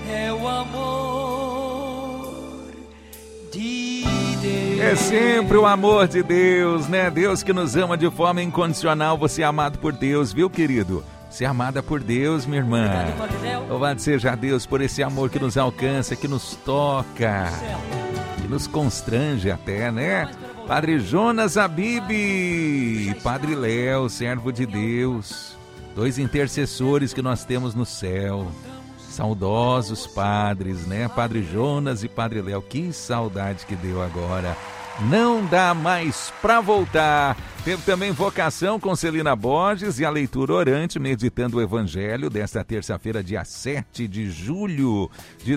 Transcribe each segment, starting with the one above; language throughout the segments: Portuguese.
é o amor de Deus. É sempre o amor de Deus, né? Deus que nos ama de forma incondicional. Você é amado por Deus, viu, querido? Você é amada por Deus, minha irmã. Louvado seja Deus por esse amor que nos alcança, que nos toca, que nos constrange até, né? Padre Jonas Abib, Padre Léo, servo de Deus, dois intercessores que nós temos no céu. Saudosos padres, né? Padre Jonas e Padre Léo, que saudade que deu agora. Não dá mais para voltar. Teve também vocação com Celina Borges e a leitura orante, meditando o Evangelho, desta terça-feira, dia 7 de julho de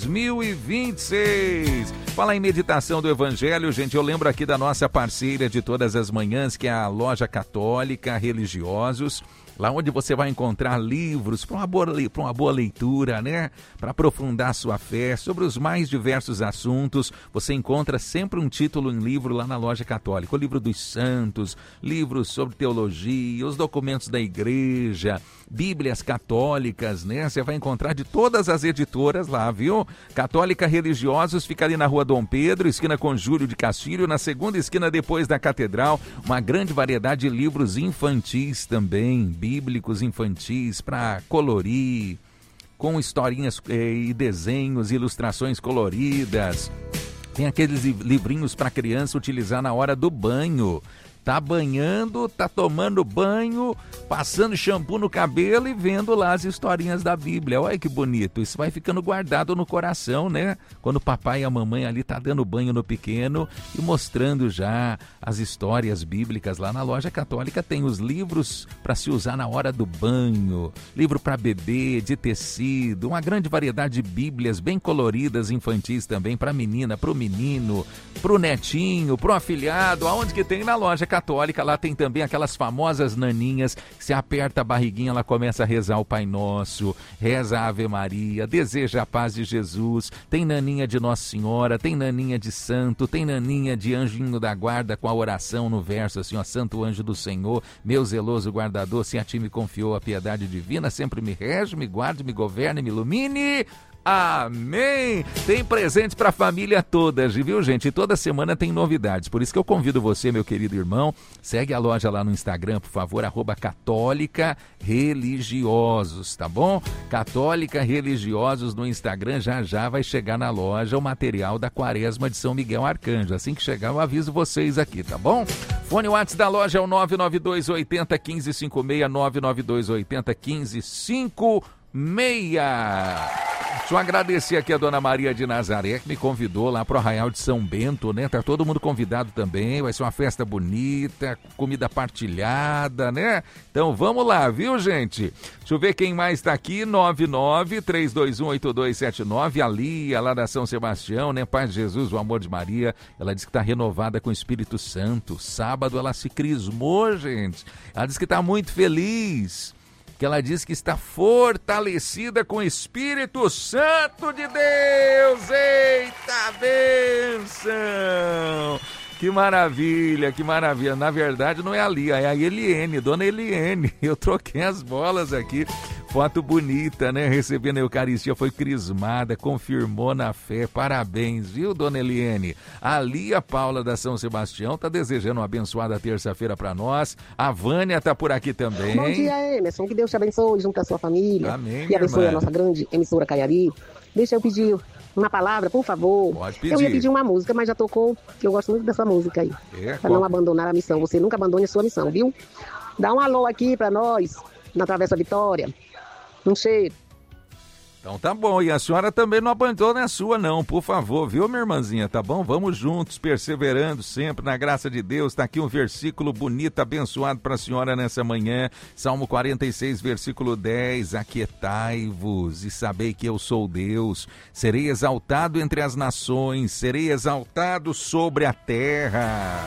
2026. Falar em meditação do Evangelho, gente, eu lembro aqui da nossa parceira de todas as manhãs, que é a Loja Católica Religiosos, lá onde você vai encontrar livros para uma boa leitura, né? Para aprofundar sua fé sobre os mais diversos assuntos. Você encontra sempre um título em livro lá na Loja Católica. O livro dos santos, livros sobre teologia, os documentos da igreja, bíblias católicas, né? Você vai encontrar de todas as editoras lá, viu? Católica Religiosos fica ali na Rua Dom Pedro, esquina com Júlio de Castilho, na segunda esquina depois da Catedral. Uma grande variedade de livros infantis também, bíblicos infantis para colorir, com historinhas e desenhos, ilustrações coloridas. Tem aqueles livrinhos para criança utilizar na hora do banho. Tá banhando, tá tomando banho, passando shampoo no cabelo e vendo lá as historinhas da Bíblia. Olha que bonito, isso vai ficando guardado no coração, né? Quando o papai e a mamãe ali tá dando banho no pequeno e mostrando já as histórias bíblicas. Lá na Loja Católica tem os livros para se usar na hora do banho, livro para bebê, de tecido, uma grande variedade de bíblias bem coloridas, infantis também, para menina, para o menino, para o netinho, para o afilhado, aonde que tem? Na Loja Católica. Lá tem também aquelas famosas naninhas que se aperta a barriguinha, ela começa a rezar o Pai Nosso, reza a Ave Maria, deseja a paz de Jesus. Tem naninha de Nossa Senhora, tem naninha de santo, tem naninha de anjinho da guarda com a oração no verso assim, ó: Santo anjo do Senhor, meu zeloso guardador, se a ti me confiou a piedade divina, sempre me rege, me guarde, me governe, me ilumine. Amém! Tem presentes para a família toda, viu, gente? E toda semana tem novidades. Por isso que eu convido você, meu querido irmão, segue a loja lá no Instagram, por favor, @Católica Religiosos, tá bom? Católica Religiosos no Instagram, já vai chegar na loja o material da Quaresma de São Miguel Arcanjo. Assim que chegar, eu aviso vocês aqui, tá bom? Fone WhatsApp da loja é o 992 80 1556, 992 80 1556. Deixa eu agradecer aqui a Dona Maria de Nazaré, que me convidou lá pro Arraial de São Bento, né? Tá todo mundo convidado também, vai ser uma festa bonita, comida partilhada, né? Então vamos lá, viu, gente? Deixa eu ver quem mais tá aqui, 99-321-8279, a Lia, lá da São Sebastião, né? Paz de Jesus, o amor de Maria, ela disse que tá renovada com o Espírito Santo. Sábado ela se crismou, gente. Ela disse que tá muito feliz, que ela diz que está fortalecida com o Espírito Santo de Deus. Eita bênção! Que maravilha, que maravilha. Na verdade não é a Lia, é a Eliene, Dona Eliene. Eu troquei as bolas aqui. Foto bonita, né? Recebendo a Eucaristia, foi crismada, confirmou na fé. Parabéns, viu, Dona Eliene? A Lia Paula da São Sebastião tá desejando uma abençoada terça-feira para nós. A Vânia tá por aqui também. Bom dia, Emerson. Que Deus te abençoe junto com a sua família. Amém, e abençoe irmã. A nossa grande emissora Caiari. Deixa eu pedir uma palavra, por favor. Pode pedir. Eu ia pedir uma música, mas já tocou, que eu gosto muito dessa música aí. Para não abandonar a missão. Você nunca abandone a sua missão, viu? Dá um alô aqui para nós, na Travessa Vitória. Um cheiro. Então tá bom, e a senhora também não abandona a sua não, por favor, viu, minha irmãzinha, tá bom? Vamos juntos, perseverando sempre na graça de Deus. Tá aqui um versículo bonito, abençoado para a senhora nessa manhã, Salmo 46, versículo 10, aquietai-vos e sabei que eu sou Deus, serei exaltado entre as nações, serei exaltado sobre a terra.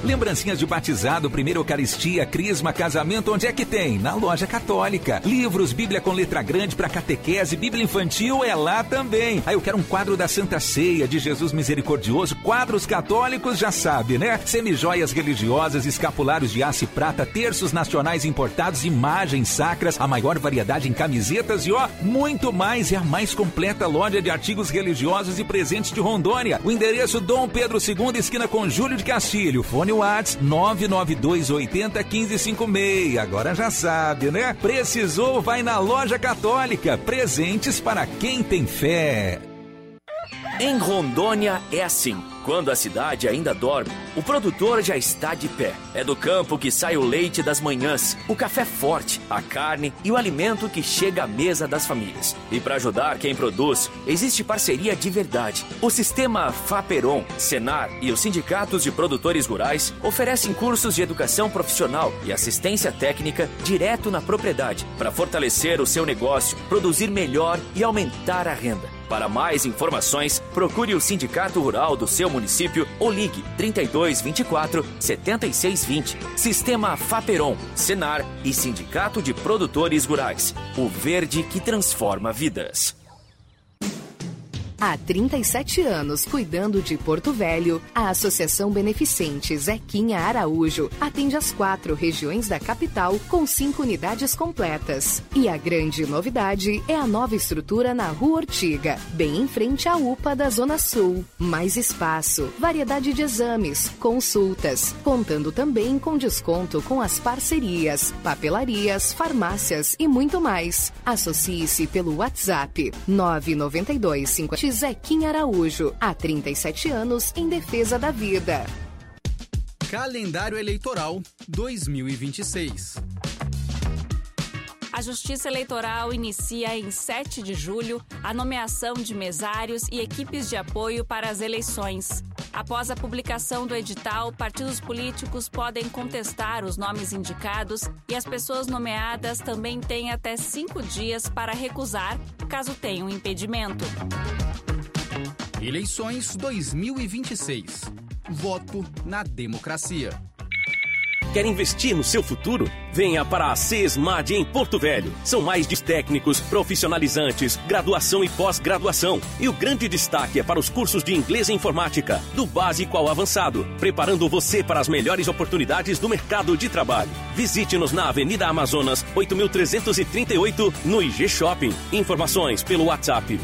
Lembrancinhas de batizado, primeira eucaristia, crisma, casamento, onde é que tem? Na Loja Católica. Livros, Bíblia com letra grande para catequese, Bíblia infantil é lá também. Aí eu quero um quadro da Santa Ceia, de Jesus Misericordioso, quadros católicos, já sabe, né? Semijoias religiosas, escapulários de aço e prata, terços nacionais importados, imagens sacras, a maior variedade em camisetas e muito mais. É a mais completa loja de artigos religiosos e presentes de Rondônia. O endereço Dom Pedro II, esquina com Júlio de Castilho. Fone WhatsApp 992801556. Agora já sabe, né? Precisou, vai na Loja Católica. Presentes para quem tem fé. Em Rondônia é assim. Quando a cidade ainda dorme, o produtor já está de pé. É do campo que sai o leite das manhãs, o café forte, a carne e o alimento que chega à mesa das famílias. E para ajudar quem produz, existe parceria de verdade. O sistema Faperon, Senar e os sindicatos de produtores rurais oferecem cursos de educação profissional e assistência técnica direto na propriedade, para fortalecer o seu negócio, produzir melhor e aumentar a renda. Para mais informações, procure o Sindicato Rural do seu município ou ligue 3224 7620. Sistema Faperon, Senar e Sindicato de Produtores Rurais. O verde que transforma vidas. Há 37 anos cuidando de Porto Velho, a Associação Beneficente Zequinha Araújo atende as 4 regiões da capital com 5 unidades completas. E a grande novidade é a nova estrutura na Rua Ortiga, bem em frente à UPA da Zona Sul. Mais espaço, variedade de exames, consultas, contando também com desconto com as parcerias, papelarias, farmácias e muito mais. Associe-se pelo WhatsApp 992 50 Zequinha Araújo, há 37 anos em defesa da vida. Calendário Eleitoral 2026. A Justiça Eleitoral inicia em 7 de julho a nomeação de mesários e equipes de apoio para as eleições. Após a publicação do edital, partidos políticos podem contestar os nomes indicados e as pessoas nomeadas também têm até 5 dias para recusar, caso tenham impedimento. Eleições 2026. Voto na democracia. Quer investir no seu futuro? Venha para a CESMAD em Porto Velho. São mais de técnicos, profissionalizantes, graduação e pós-graduação. E o grande destaque é para os cursos de inglês e informática, do básico ao avançado, preparando você para as melhores oportunidades do mercado de trabalho. Visite-nos na Avenida Amazonas, 8.338, no IG Shopping. Informações pelo WhatsApp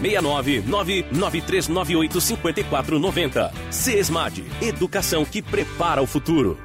69993985490. CESMAD, educação que prepara o futuro.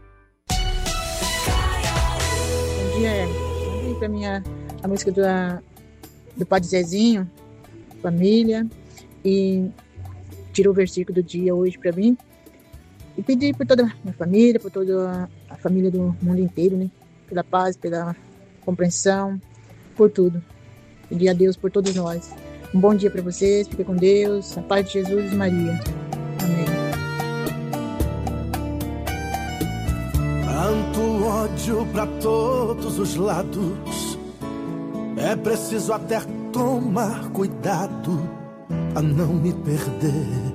Para mim a música do Padre Zezinho, família, e tirou o versículo do dia hoje para mim e pedi por toda a minha família, por toda a família do mundo inteiro, né? Pela paz, pela compreensão, por tudo. Pedi a Deus por todos nós. Um bom dia para vocês, fique com Deus, a paz de Jesus e Maria. Amém. Tanto ódio pra todos os lados, é preciso até tomar cuidado a não me perder,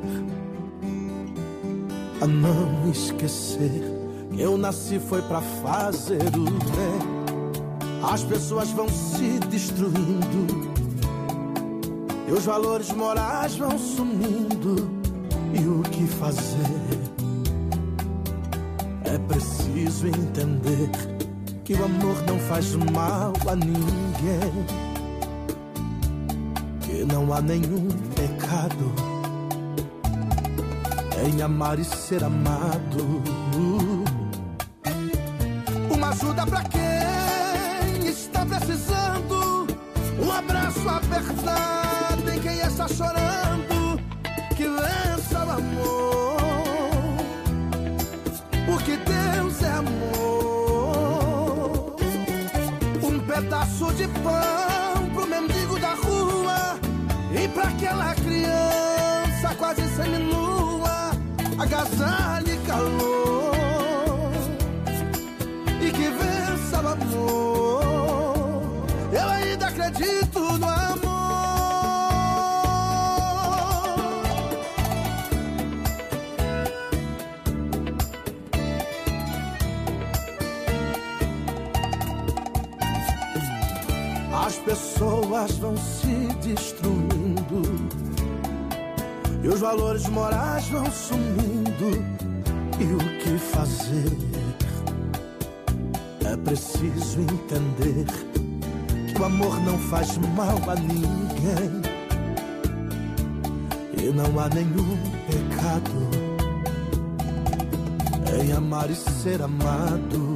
a não esquecer que eu nasci foi pra fazer o bem. As pessoas vão se destruindo e os valores morais vão sumindo, e o que fazer? É preciso entender que o amor não faz mal a ninguém, que não há nenhum pecado em amar e ser amado. Uma ajuda pra quem está precisando, um abraço apertado em quem está chorando, que vença o amor. Porque Deus é amor. Um pedaço de pão pro mendigo da rua, e pra aquela criança quase seminua, agasalhe calor, e que vença o amor. Eu ainda acredito no amor. as pessoas vão se destruindo e os valores morais vão sumindo. E o que fazer? É preciso entender que o amor não faz mal a ninguém e não há nenhum pecado em amar e ser amado.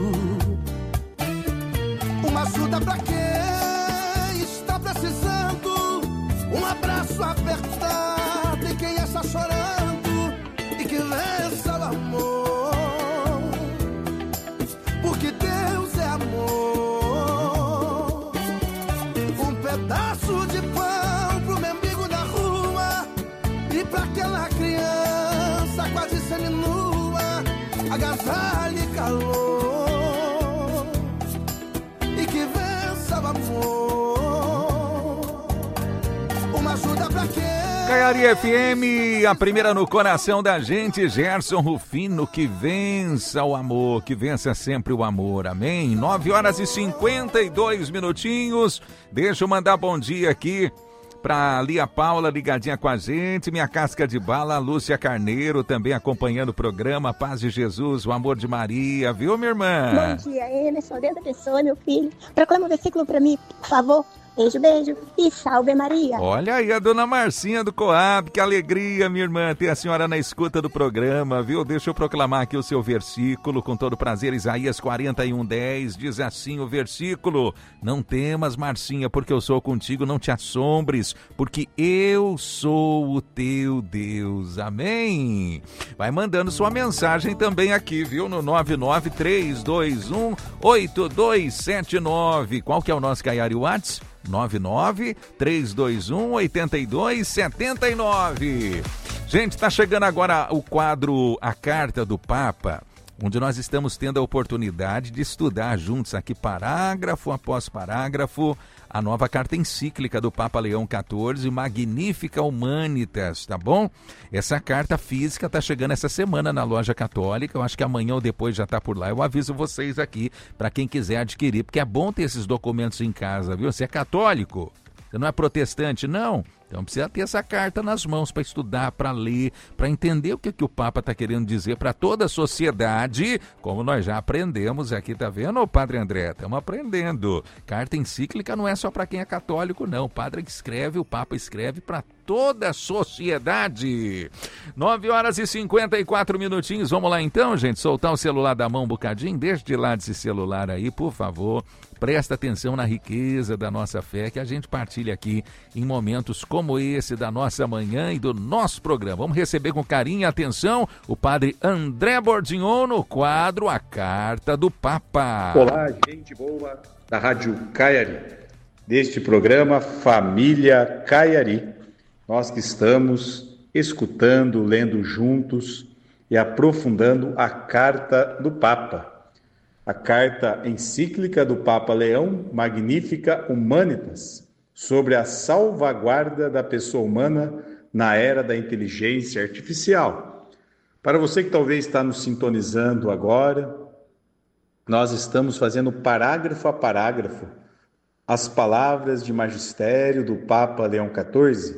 Uma ajuda pra quem está precisando, um abraço apertado e quem está chorando, e que vença o amor, porque Deus é amor. Um pedaço de pão pro mendigo da rua e pra aquela criança quase seminua, agasalho e calor. Uma ajuda pra quê? Caiari FM, a primeira no coração da gente, Gerson Rufino, que vença o amor, que vença sempre o amor, amém? 9h52. Deixa eu mandar bom dia aqui pra Lia Paula, ligadinha com a gente, minha casca de bala, Lúcia Carneiro, também acompanhando o programa, Paz de Jesus, o amor de Maria, viu, minha irmã? Bom dia, Emerson, Deus abençoe, meu filho. Proclama o versículo pra mim, por favor. Beijo, beijo e salve Maria. Olha aí a dona Marcinha do Coab, que alegria, minha irmã, ter a senhora na escuta do programa, viu? Deixa eu proclamar aqui o seu versículo, com todo prazer, Isaías 41:10, diz assim o versículo: não temas, Marcinha, porque eu sou contigo, não te assombres, porque eu sou o teu Deus, amém? Vai mandando sua mensagem também aqui, viu? No 993218279, qual que é o nosso Caiari WhatsApp? 99-321-8279. Gente, está chegando agora o quadro A Carta do Papa, onde nós estamos tendo a oportunidade de estudar juntos aqui, parágrafo após parágrafo, a nova carta encíclica do Papa Leão XIV, Magnificat Humanitas, tá bom? Essa carta física está chegando essa semana na loja católica, eu acho que amanhã ou depois já está por lá, eu aviso vocês aqui, para quem quiser adquirir, porque é bom ter esses documentos em casa, viu? Você é católico? Você não é protestante, não? Então precisa ter essa carta nas mãos para estudar, para ler, para entender o que o Papa está querendo dizer para toda a sociedade, como nós já aprendemos aqui, tá vendo, ô Padre André? Estamos aprendendo. Carta encíclica não é só para quem é católico, não. O Padre escreve, o Papa escreve para toda a sociedade. 9h54. Vamos lá então, gente, soltar o celular da mão um bocadinho. Deixa de lado esse celular aí, por favor. Presta atenção na riqueza da nossa fé que a gente partilha aqui em momentos como esse da nossa manhã e do nosso programa. Vamos receber com carinho e atenção o Padre André Bordignon no quadro A Carta do Papa. Olá, gente boa da Rádio Caiari, deste programa Família Caiari. Nós que estamos escutando, lendo juntos e aprofundando a Carta do Papa. A carta encíclica do Papa Leão, Magnificat Humanitas, sobre a salvaguarda da pessoa humana na era da inteligência artificial. Para você que talvez está nos sintonizando agora, nós estamos fazendo parágrafo a parágrafo as palavras de magistério do Papa Leão XIV.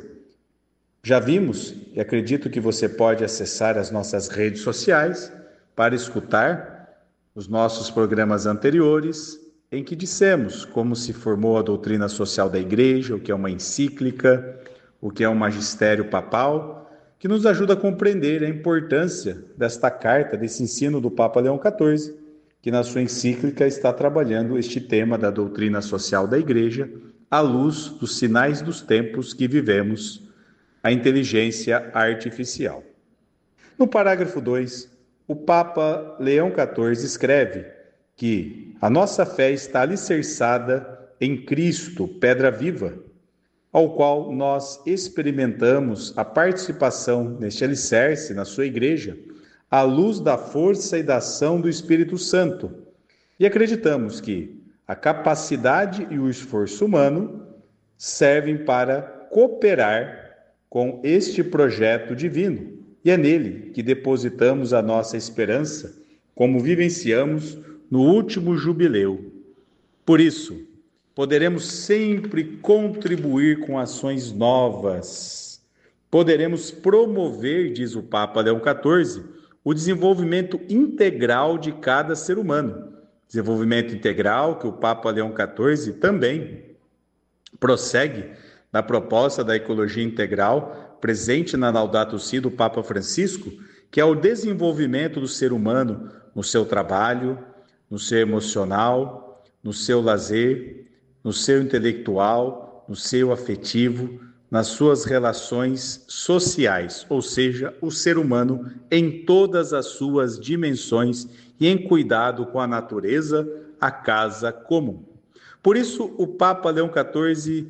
Já vimos, e acredito que você pode acessar as nossas redes sociais para escutar os nossos programas anteriores, em que dissemos como se formou a doutrina social da Igreja, o que é uma encíclica, o que é um magistério papal, que nos ajuda a compreender a importância desta carta, desse ensino do Papa Leão XIV, que na sua encíclica está trabalhando este tema da doutrina social da Igreja, à luz dos sinais dos tempos que vivemos, a inteligência artificial. No parágrafo 2, o Papa Leão XIV escreve que a nossa fé está alicerçada em Cristo, pedra viva, ao qual nós experimentamos a participação neste alicerce, na sua igreja, à luz da força e da ação do Espírito Santo. E acreditamos que a capacidade e o esforço humano servem para cooperar com este projeto divino. E é nele que depositamos a nossa esperança, como vivenciamos no último jubileu. Por isso, poderemos sempre contribuir com ações novas. Poderemos promover, diz o Papa Leão XIV, o desenvolvimento integral de cada ser humano. Desenvolvimento integral que o Papa Leão XIV também prossegue na proposta da ecologia integral presente na Laudato Si do Papa Francisco, que é o desenvolvimento do ser humano no seu trabalho, no seu emocional, no seu lazer, no seu intelectual, no seu afetivo, nas suas relações sociais, ou seja, o ser humano em todas as suas dimensões e em cuidado com a natureza, a casa comum. Por isso, o Papa Leão XIV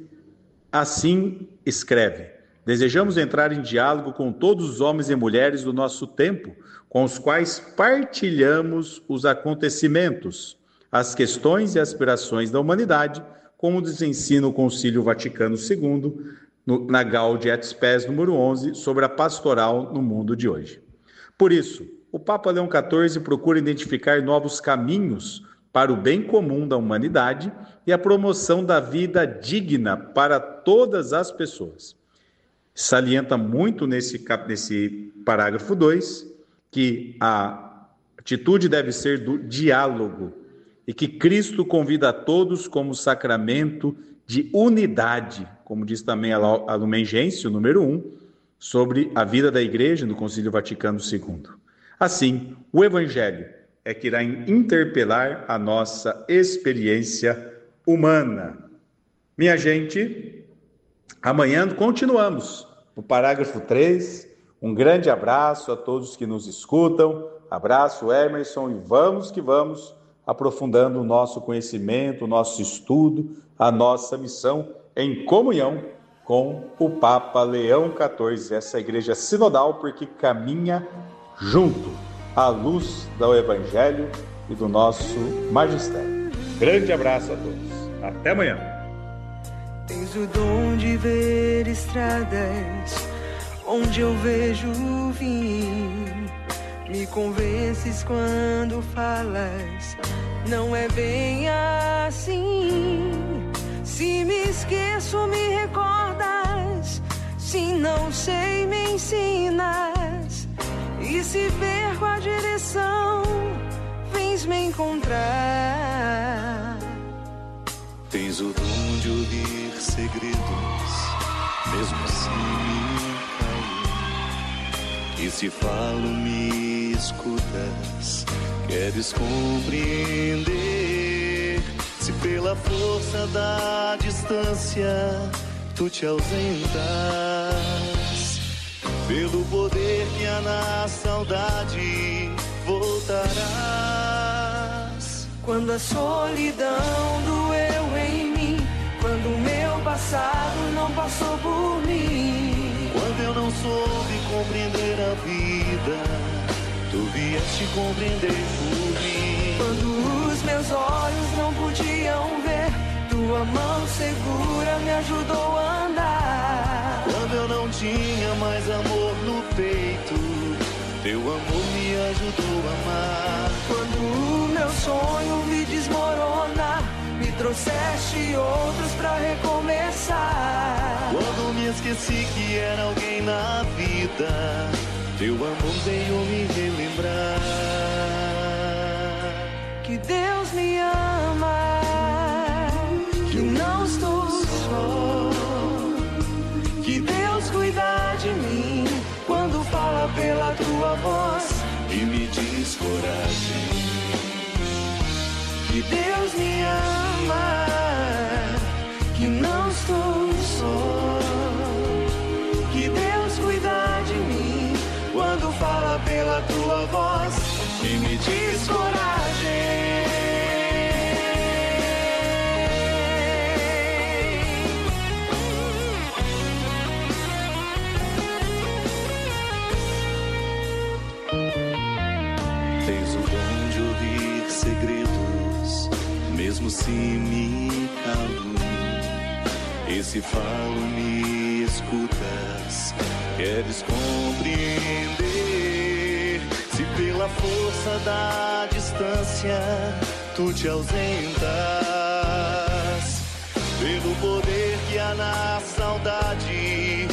assim escreve: desejamos entrar em diálogo com todos os homens e mulheres do nosso tempo, com os quais partilhamos os acontecimentos, as questões e aspirações da humanidade, como nos ensina o Concílio Vaticano II, na Gaudium et Spes número 11, sobre a pastoral no mundo de hoje. Por isso, o Papa Leão XIV procura identificar novos caminhos para o bem comum da humanidade e a promoção da vida digna para todas as pessoas. Salienta muito nesse parágrafo 2 que a atitude deve ser do diálogo e que Cristo convida a todos como sacramento de unidade, como diz também a Lumen Gentium, número 1, sobre a vida da Igreja no Concílio Vaticano II. Assim, o Evangelho é que irá interpelar a nossa experiência humana. Minha gente, amanhã continuamos no parágrafo 3. Um grande abraço a todos que nos escutam. Abraço, Emerson, e vamos que vamos aprofundando o nosso conhecimento, o nosso estudo, a nossa missão em comunhão com o Papa Leão XIV, essa igreja sinodal, porque caminha junto à luz do Evangelho e do nosso magistério. Grande abraço a todos. Até amanhã. Tens o dom de ver estradas onde eu vejo o fim. Me convences quando falas, não é bem assim. Se me esqueço, me recordas. Se não sei, me ensinas. E se perco a direção, vens me encontrar. Tens o dom de ouvir segredos, mesmo assim me caio. E se falo, me escutas, queres compreender. Se pela força da distância tu te ausentas, pelo poder que há na saudade voltarás. Quando a solidão doeu em mim, quando o meu passado não passou por mim, quando eu não soube compreender a vida, tu vieste compreender por mim. Quando os meus olhos não podiam ver, tua mão segura me ajudou a andar. Quando eu não tinha mais amor no peito, teu amor me ajudou a amar. Quando o meu sonho vi desmoronar, me trouxeste outros pra recomeçar. Quando me esqueci que era alguém na vida, teu amor veio me relembrar. Que Deus me ama, que não estou só, que Deus cuida de mim quando fala pela tua voz e me diz coragem. Que Deus me ama, que não estou só, que Deus cuida de mim quando fala pela tua voz e me diz coragem. Tens o dom de ouvir segredos, mesmo se me calo. E se falo, me escutas, queres compreender. Se pela força da distância tu te ausentas, pelo poder que há na saudade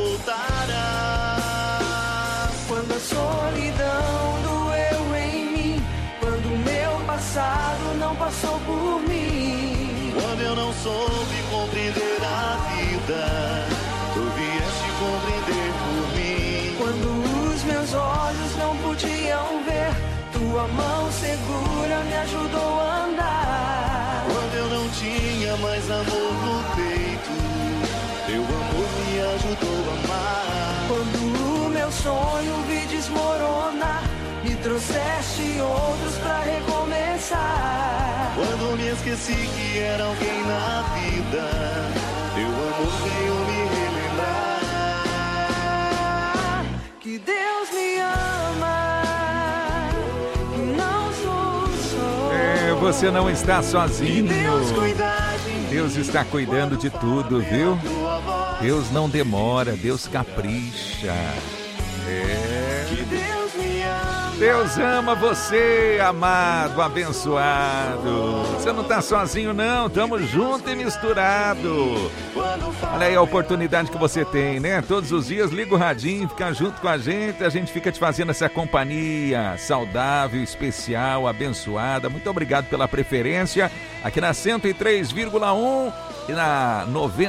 voltará. Quando a solidão doeu em mim, quando o meu passado não passou por mim, quando eu não soube compreender a vida, tu vieste compreender por mim. Quando os meus olhos não podiam ver, tua mão segura me ajudou a andar. Quando eu não tinha mais amor no peito, teu amor me ajudou a amar. Quando o meu sonho vi desmoronar, me trouxeste outros pra recomeçar. Quando me esqueci que era alguém na vida, teu amor veio me relembrar. Que Deus me ama, que não sou só. Você não está sozinho. Deus está cuidando de tudo, viu? Deus não demora, Deus capricha. Deus ama você, amado, abençoado. Você não está sozinho, não. Estamos junto e misturado. Olha aí a oportunidade que você tem, né? Todos os dias liga o radinho, fica junto com a gente fica te fazendo essa companhia saudável, especial, abençoada. Muito obrigado pela preferência aqui na 103,1 e na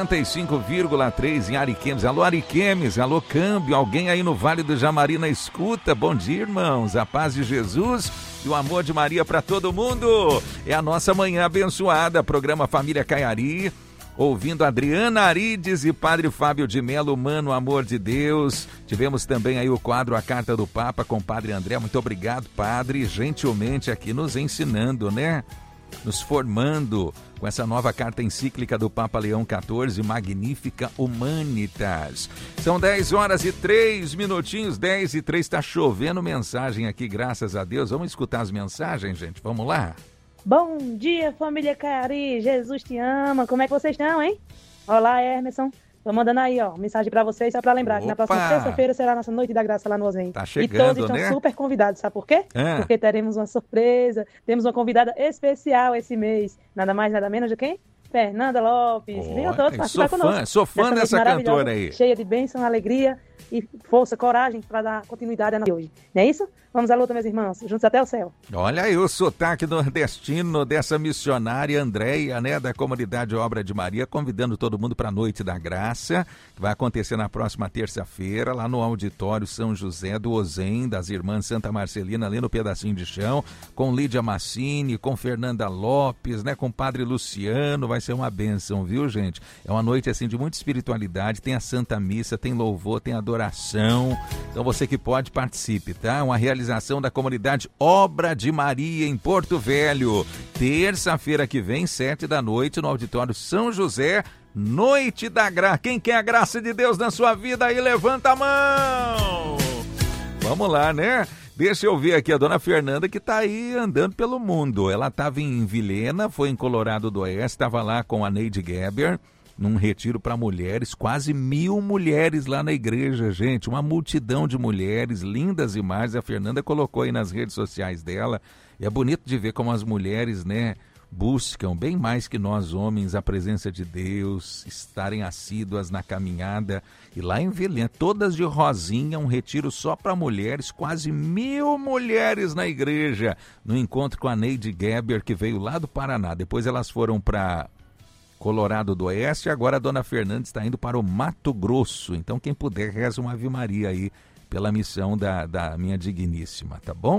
95,3 em Ariquemes. Alô, Ariquemes, alô, Câmbio, alguém aí no Vale do Jamari na escuta. Bom dia, irmãos, a paz de Jesus e o amor de Maria para todo mundo. É a nossa manhã abençoada, programa Família Caiari, ouvindo Adriana Arides e Padre Fábio de Melo, Mano, Amor de Deus. Tivemos também aí o quadro A Carta do Papa com o Padre André. Muito obrigado, Padre, gentilmente aqui nos ensinando, né? Nos formando com essa nova carta encíclica do Papa Leão XIV, Magnificat Humanitas. São 10 horas e 3 minutinhos, 10 e 3, está chovendo mensagem aqui, graças a Deus. Vamos escutar as mensagens, gente? Vamos lá? Bom dia, família Caiari, Jesus te ama. Como é que vocês estão, hein? Olá, Emerson. Tô mandando aí, ó, mensagem pra vocês, só pra lembrar que na próxima terça-feira será a nossa Noite da Graça lá no Osem. Tá chegando, e todos estão super convidados, sabe por quê? Porque teremos uma surpresa, temos uma convidada especial esse mês, nada mais, nada menos de quem? Fernanda Lopes. Venham todos participar conosco. Sou fã dessa cantora aí. Cheia de bênção, alegria e força, coragem para dar continuidade a nós hoje. Não é isso? Vamos à luta, meus irmãos, juntos até o céu. Olha aí o sotaque nordestino dessa missionária Andréia, né, da comunidade Obra de Maria, convidando todo mundo para a Noite da Graça, que vai acontecer na próxima terça-feira, lá no Auditório São José do Osem, das Irmãs Santa Marcelina, ali no Pedacinho de Chão, com Lídia Massini, com Fernanda Lopes, né, com Padre Luciano. Vai ser uma bênção, viu, gente? É uma noite, assim, de muita espiritualidade, tem a Santa Missa, tem louvor, tem adoração. Então você que pode, participe, tá? Uma realização da comunidade Obra de Maria em Porto Velho. Terça-feira que vem, 7 da noite, no Auditório São José, Noite da Graça. Quem quer a graça de Deus na sua vida aí, levanta a mão! Vamos lá, né? Deixa eu ver aqui a dona Fernanda, que tá aí andando pelo mundo. Ela estava em Vilhena, foi em Colorado do Oeste, estava lá com a Neide Geber, num retiro para mulheres, quase 1000 mulheres lá na igreja, gente, uma multidão de mulheres, lindas imagens, a Fernanda colocou aí nas redes sociais dela, e é bonito de ver como as mulheres, né, buscam bem mais que nós homens a presença de Deus, estarem assíduas na caminhada, e lá em Vilhena, todas de rosinha, um retiro só para mulheres, quase 1000 mulheres na igreja, no encontro com a Neide Geber, que veio lá do Paraná. Depois elas foram para Colorado do Oeste, e agora a dona Fernanda está indo para o Mato Grosso. Então quem puder, reza uma Ave Maria aí pela missão da minha digníssima, tá bom?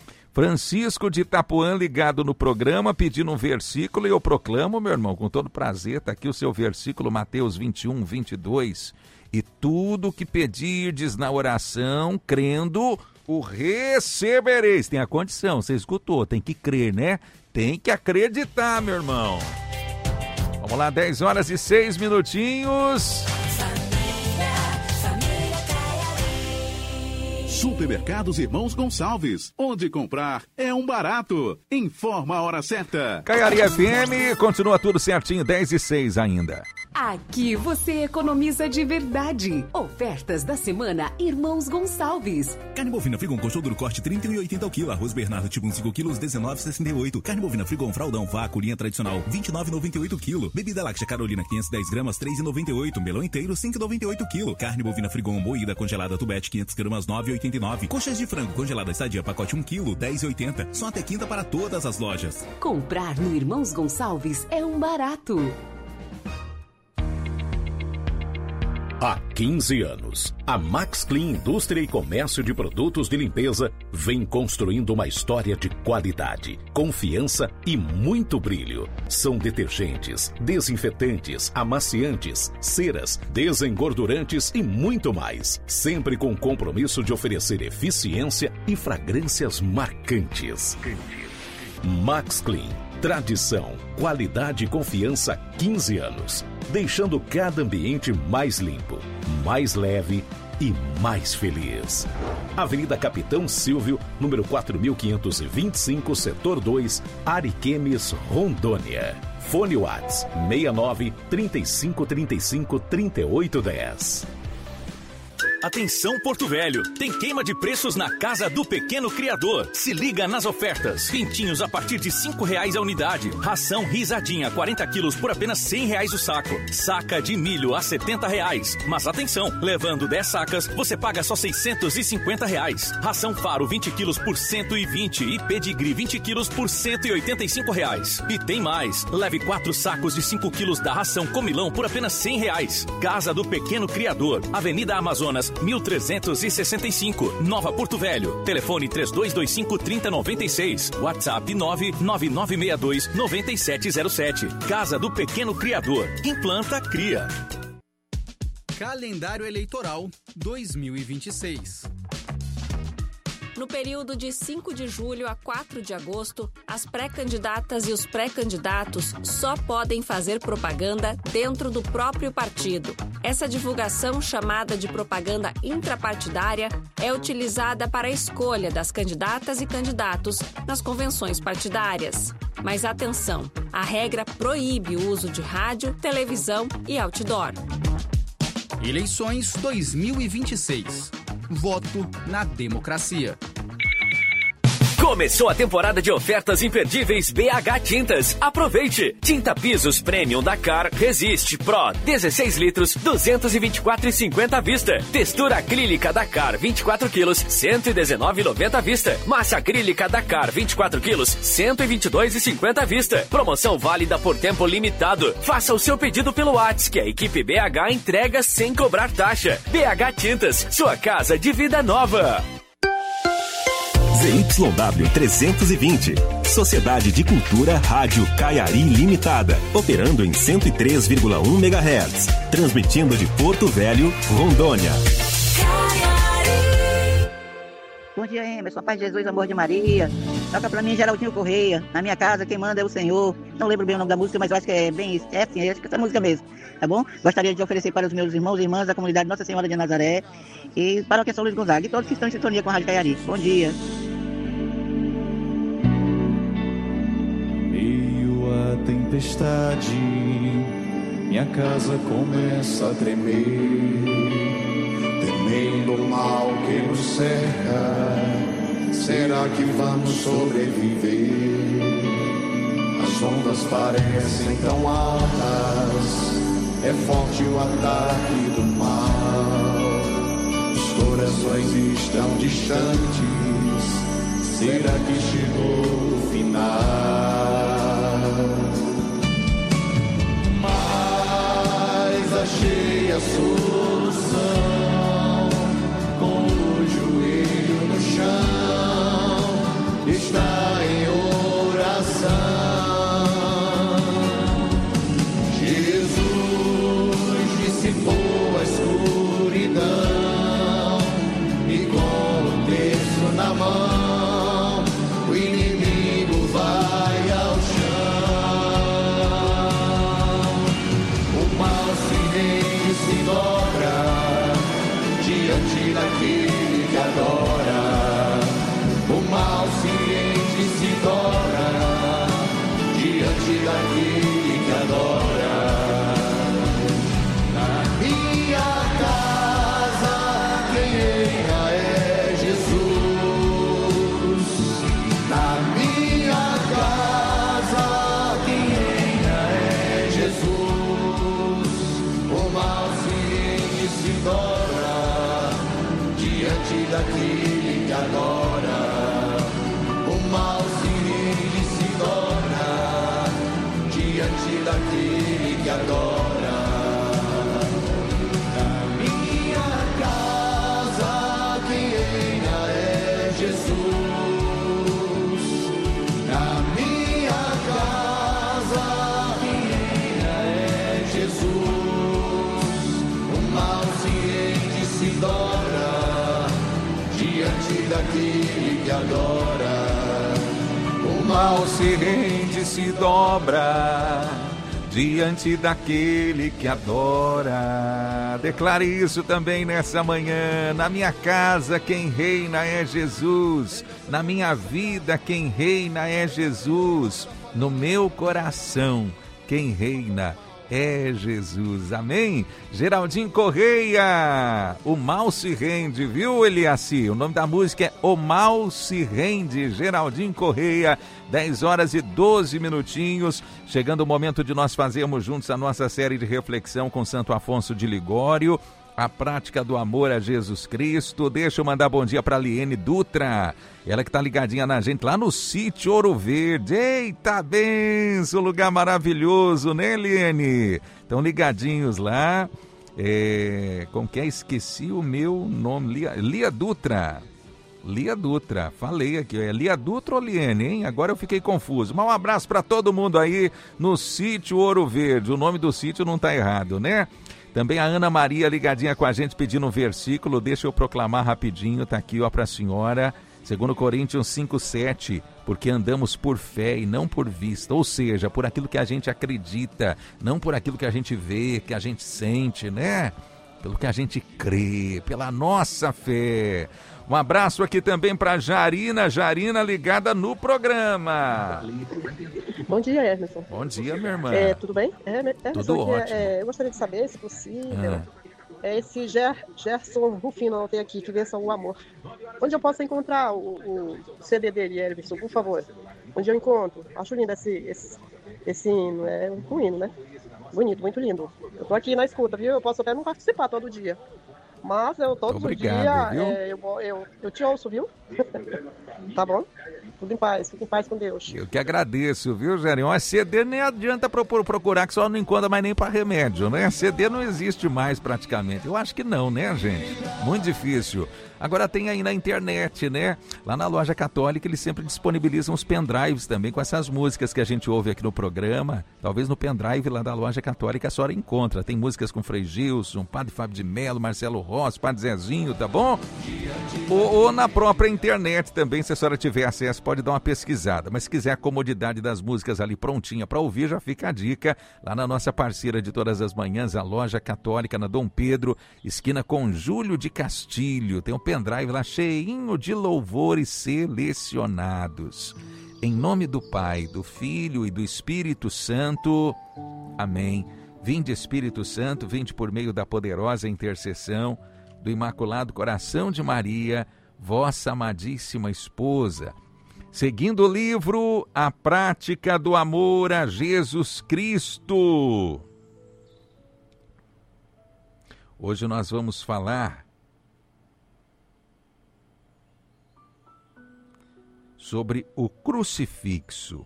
Francisco de Itapuã ligado no programa, pedindo um versículo, e eu proclamo, meu irmão, com todo prazer, está aqui o seu versículo, Mateus 21, 22. E tudo que pedirdes na oração, crendo, o recebereis. Tem a condição, você escutou, tem que crer, né? Tem que acreditar, meu irmão. Vamos lá, 10 horas e 6 minutinhos. Supermercados Irmãos Gonçalves, onde comprar é um barato. Informa a hora certa. Caiari FM, continua tudo certinho, 10 e 6 ainda. Aqui você economiza de verdade. Ofertas da semana Irmãos Gonçalves. Carne bovina Frigon coxão duro corte 31,80 ao quilo. Arroz Bernardo tipo 5 quilos 19,68. Carne bovina Frigon fraldão vácuo linha tradicional 29,98 quilo. Bebida láctea Carolina 510 gramas 3,98. Melão inteiro 5,98 quilo. Carne bovina Frigon moída congelada Tubete 500 gramas 9,89. Coxas de frango congelada Estadia pacote 1 quilo 10,80. Só até quinta para todas as lojas. Comprar no Irmãos Gonçalves é um barato. Há 15 anos, a Max Clean Indústria e Comércio de Produtos de Limpeza vem construindo uma história de qualidade, confiança e muito brilho. São detergentes, desinfetantes, amaciantes, ceras, desengordurantes e muito mais. Sempre com o compromisso de oferecer eficiência e fragrâncias marcantes. Max Clean. Tradição, qualidade e confiança há 15 anos, deixando cada ambiente mais limpo, mais leve e mais feliz. Avenida Capitão Silvio, número 4525, setor 2, Ariquemes, Rondônia. Fone WhatsApp 69 35 35 3810. Atenção Porto Velho, tem queima de preços na Casa do Pequeno Criador. Se liga nas ofertas. Pintinhos a partir de R$5 a unidade. Ração risadinha 40 quilos por apenas R$100 o saco. Saca de milho a R$70. Mas atenção, levando 10 sacas, você paga só R$650. Ração Faro 20 quilos por R$120 e Pedigree 20 quilos por R$185. E tem mais, leve 4 sacos de 5 quilos da ração Comilão por apenas R$100. Casa do Pequeno Criador, Avenida Amazonas 1365, Nova Porto Velho. Telefone 3225-3096. WhatsApp 99962-9707. Casa do Pequeno Criador. Quem planta, cria. Calendário Eleitoral 2026. No período de 5 de julho a 4 de agosto, as pré-candidatas e os pré-candidatos só podem fazer propaganda dentro do próprio partido. Essa divulgação, chamada de propaganda intrapartidária, é utilizada para a escolha das candidatas e candidatos nas convenções partidárias. Mas atenção, a regra proíbe o uso de rádio, televisão e outdoor. Eleições 2026. Voto na democracia. Começou a temporada de ofertas imperdíveis BH Tintas. Aproveite! Tinta Pisos Premium da Car Resist Pro 16 litros 224,50 à vista. Textura acrílica da Car 24 quilos 119,90 à vista. Massa acrílica da Car 24 quilos 122,50 à vista. Promoção válida por tempo limitado. Faça o seu pedido pelo WhatsApp que a equipe BH entrega sem cobrar taxa. BH Tintas, sua casa de vida nova. ZYW 320, Sociedade de Cultura Rádio Caiari Limitada, operando em 103,1 MHz, transmitindo de Porto Velho, Rondônia. Bom dia, Emerson, paz de Jesus, amor de Maria. Toca pra mim, Geraldinho Correia. Na minha casa, quem manda é o Senhor. Não lembro bem o nome da música, mas eu acho que é bem assim, acho que é essa música mesmo, tá bom? Gostaria de oferecer para os meus irmãos e irmãs da comunidade Nossa Senhora de Nazaré e Paróquia São Luís Gonzaga e todos que estão em sintonia com a Rádio Caiari. Bom dia. A tempestade, minha casa começa a tremer, temendo o mal que nos cerca. Será que vamos sobreviver? As ondas parecem tão altas, é forte o ataque do mal. Os corações estão distantes, será que chegou o final? Mas achei a solução, com o joelho no chão, está em oração. Jesus dissipou a escuridão e com o terço na mão, o inimigo vai ao chão. O mal se dobra daquele que adora. Na minha casa quem reina é Jesus. Na minha casa quem reina é Jesus. O mal se rende, se dobra diante daquele que adora. O mal se rende, se dobra diante daquele que adora. Declare isso também nessa manhã. Na minha casa quem reina é Jesus. Na minha vida quem reina é Jesus. No meu coração quem reina é Jesus. Amém? Geraldinho Correia, o mal se rende, viu, Eliassi? O nome da música é O Mal Se Rende. Geraldinho Correia, 10 horas e 12 minutinhos. Chegando o momento de nós fazermos juntos a nossa série de reflexão com Santo Afonso de Ligório, a prática do amor a Jesus Cristo. Deixa eu mandar bom dia para a Liene Dutra, ela que está ligadinha na gente lá no sítio Ouro Verde. Eita benção, lugar maravilhoso, né, Liene? Estão ligadinhos lá. Como que é? Esqueci o meu nome. Lia Dutra. Lia Dutra, falei aqui, é Lia Dutra ou Liene, hein? Agora eu fiquei confuso. Mas um abraço para todo mundo aí no sítio Ouro Verde. O nome do sítio não está errado, né? Também a Ana Maria ligadinha com a gente pedindo um versículo. Deixa eu proclamar rapidinho, tá aqui ó para a senhora. 2 Coríntios 5:7, porque andamos por fé e não por vista, ou seja, por aquilo que a gente acredita, não por aquilo que a gente vê, que a gente sente, né? Pelo que a gente crê, pela nossa fé. Um abraço aqui também para Jarina ligada no programa. Bom dia, Emerson. Bom dia, minha irmã. Tudo bem? Tudo ótimo. Eu gostaria de saber, se possível, esse Gerson Rufino tem aqui, que vença o amor. Onde eu posso encontrar o CD dele, Emerson, por favor? Onde eu encontro? Acho lindo esse hino, é um hino, né? Bonito, muito lindo. Eu tô aqui na escuta, viu? Eu posso até não participar todo dia. Mas eu todos os dias eu te ouço, viu? Tá bom? Tudo em paz, fique em paz com Deus. Eu que agradeço, viu, Jarinho? Mas CD nem adianta procurar, que só não encontra mais nem para remédio, né? CD não existe mais praticamente. Eu acho que não, né, gente? Muito difícil. Agora tem aí na internet, né? Lá na Loja Católica eles sempre disponibilizam os pendrives também com essas músicas que a gente ouve aqui no programa. Talvez no pendrive lá da Loja Católica a senhora encontra. Tem músicas com Frei Gilson, Padre Fábio de Melo, Marcelo Rossi, Padre Zezinho, tá bom? Ou na própria internet também, se a senhora tiver acesso, pode dar uma pesquisada. Mas se quiser a comodidade das músicas ali prontinha para ouvir, já fica a dica. Lá na nossa parceira de todas as manhãs, a Loja Católica, na Dom Pedro, esquina com Júlio de Castilho. Tem um pendrive lá cheinho de louvores selecionados. Em nome do Pai, do Filho e do Espírito Santo. Amém. Vinde, Espírito Santo, vinde por meio da poderosa intercessão do Imaculado Coração de Maria, vossa amadíssima esposa. Seguindo o livro A Prática do Amor a Jesus Cristo. Hoje nós vamos falar sobre o crucifixo.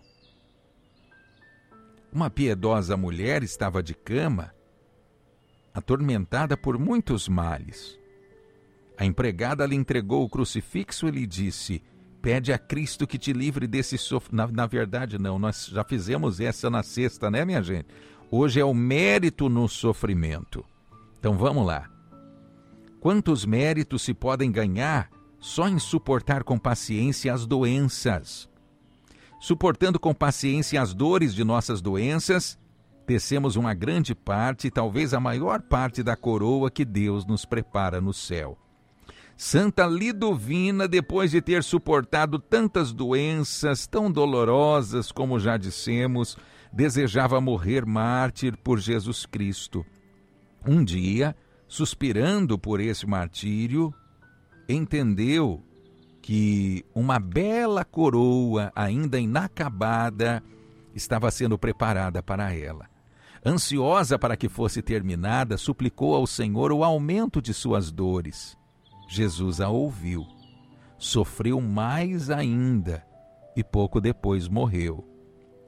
Uma piedosa mulher estava de cama, atormentada por muitos males. A empregada lhe entregou o crucifixo e lhe disse: pede a Cristo que te livre desse sofrimento. Na verdade, não, nós já fizemos essa na sexta, né, minha gente? Hoje é o mérito no sofrimento. Então vamos lá. Quantos méritos se podem ganhar só em suportar com paciência as doenças? Suportando com paciência as dores de nossas doenças, tecemos uma grande parte, talvez a maior parte da coroa que Deus nos prepara no céu. Santa Lidovina, depois de ter suportado tantas doenças tão dolorosas como já dissemos, desejava morrer mártir por Jesus Cristo. Um dia, suspirando por esse martírio, entendeu que uma bela coroa, ainda inacabada, estava sendo preparada para ela. Ansiosa para que fosse terminada, suplicou ao Senhor o aumento de suas dores. Jesus a ouviu, sofreu mais ainda e pouco depois morreu.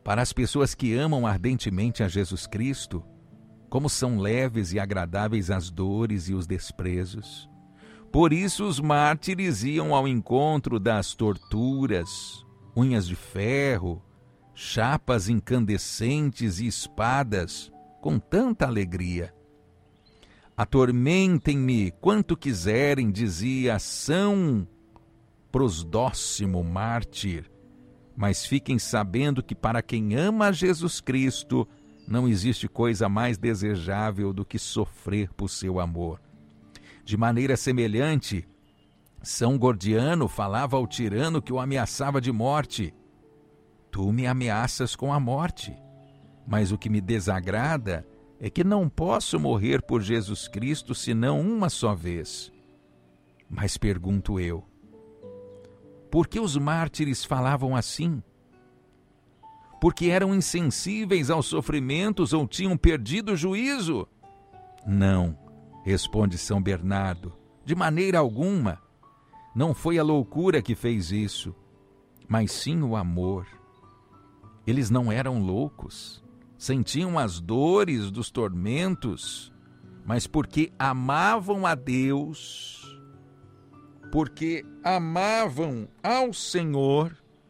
Para as pessoas que amam ardentemente a Jesus Cristo, como são leves e agradáveis as dores e os desprezos. Por isso os mártires iam ao encontro das torturas, unhas de ferro, chapas incandescentes e espadas, com tanta alegria. Atormentem-me quanto quiserem, dizia São Prosdóximo mártir, mas fiquem sabendo que para quem ama a Jesus Cristo, não existe coisa mais desejável do que sofrer por seu amor. De maneira semelhante, São Gordiano falava ao tirano que o ameaçava de morte: tu me ameaças com a morte, mas o que me desagrada é que não posso morrer por Jesus Cristo senão uma só vez. Mas pergunto eu, por que os mártires falavam assim? Porque eram insensíveis aos sofrimentos ou tinham perdido o juízo? Não, responde São Bernardo, de maneira alguma. Não foi a loucura que fez isso, mas sim o amor. Eles não eram loucos, sentiam as dores dos tormentos, mas porque amavam a Deus, porque amavam ao Senhor,